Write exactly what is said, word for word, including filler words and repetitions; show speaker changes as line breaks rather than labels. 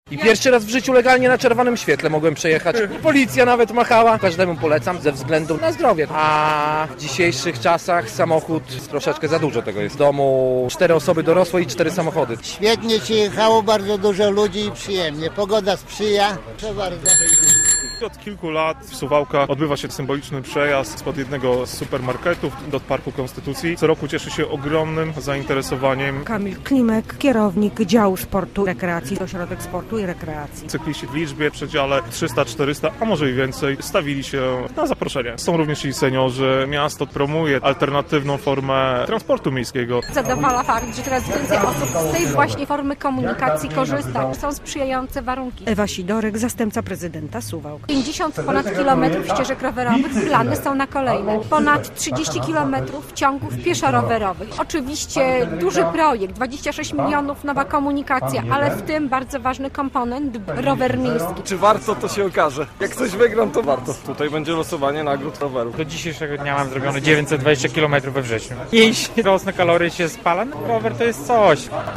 I pierwszy raz w życiu legalnie na czerwonym świetle mogłem przejechać. Policja nawet machała. Każdemu polecam ze względu na zdrowie. A w dzisiejszych czasach samochód troszeczkę za dużo tego jest. W domu cztery osoby dorosłe i cztery samochody.
Świetnie się jechało, bardzo dużo ludzi i przyjemnie. Pogoda sprzyja. Proszę bardzo.
Od kilku lat w Suwałkach odbywa się symboliczny przejazd spod jednego z supermarketów do Parku Konstytucji. Co roku cieszy się ogromnym zainteresowaniem.
Kamil Klimek, kierownik działu sportu i rekreacji, ośrodek sportu i rekreacji.
Cykliści w liczbie w przedziale trzysta czterysta, a może i więcej, stawili się na zaproszenie. Są również i seniorzy. Miasto promuje alternatywną formę transportu miejskiego.
Zadowala fakt, że coraz więcej osób z tej właśnie formy komunikacji korzysta. Są sprzyjające warunki.
Ewa Sidorek, zastępca prezydenta Suwałk.
pięćdziesiąt ponad kilometrów ścieżek rowerowych, plany są na kolejne. Ponad trzydzieści kilometrów ciągów pieszo-rowerowych. Oczywiście duży projekt, dwadzieścia sześć milionów, nowa komunikacja, ale w tym bardzo ważny komponent, rower miejski.
Czy warto, to się okaże. Jak coś wygram, to warto. Tutaj będzie losowanie nagród rowerów.
Do dzisiejszego dnia mam zrobione dziewięćset dwadzieścia kilometrów we wrześniu. Jeśli rosną kalorie się spala, no rower to jest coś.